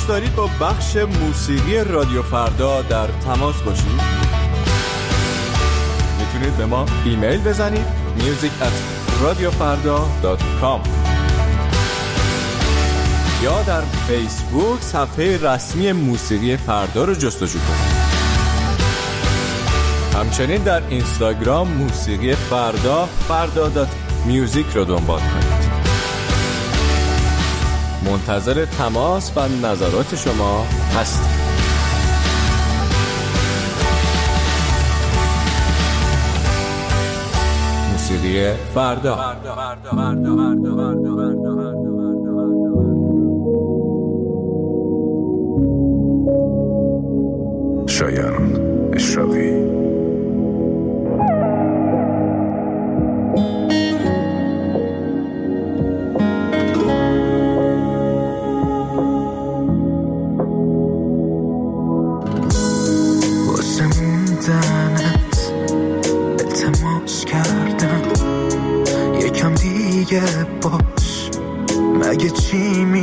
دوست دارید با بخش موسیقی رادیو فردا در تماس باشید؟ میتونید به ما ایمیل بزنید music@radiofarda.com یا در فیسبوک صفحه رسمی موسیقی فردا رو جستجو کنید. همچنین در اینستاگرام موسیقی فردا.music رو دنبال کنید. منتظر تماس و نظرات شما هستیم. موسیقی فردا. شایان اشراقی.